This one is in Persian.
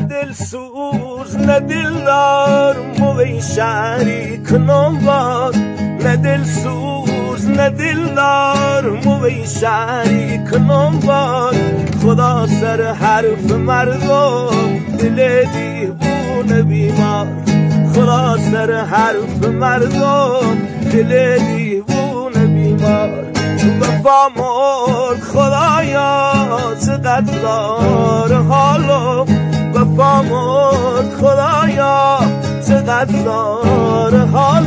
دل سوز نه دلدار موی شریک نمبار نه دل سوز نه دلدار موی شریک نمبار خدا سر حرف مردم دل دیوونه بیمار خدا سر حرف مردم دل دیوونه بیمار وفا مرد خدایا چقدر دار حالم وفا مرد خدایا چقدر دار حالم